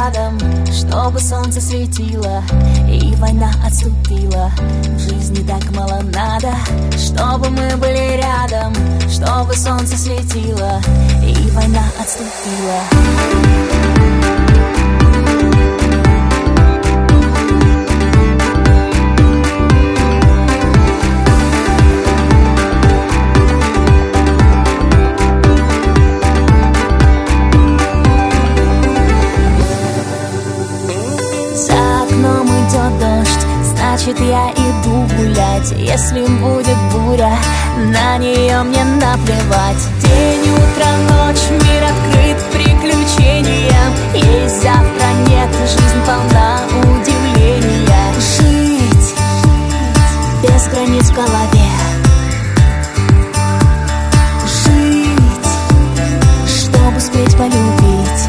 рядом, чтобы солнце светило и война отступила. В жизни так мало надо, чтобы мы были рядом, чтобы солнце светило и война отступила. Значит, я иду гулять. Если будет буря, на нее мне наплевать. День, утро, ночь, мир открыт приключениям. Есть завтра, нет, жизнь полна удивления. Жить без границ в голове. Жить, чтобы успеть полюбить.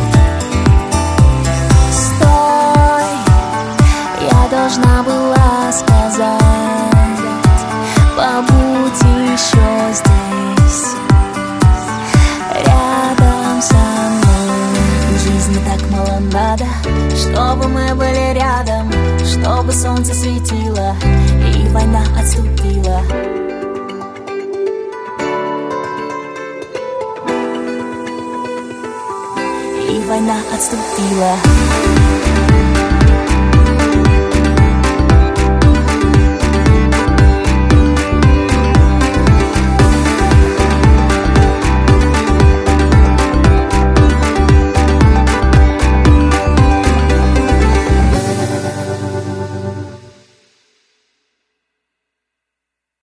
Должна была сказать, побудь еще здесь, рядом со мной. В жизни так мало надо, чтобы мы были рядом, чтобы солнце светило и война отступила. И война отступила.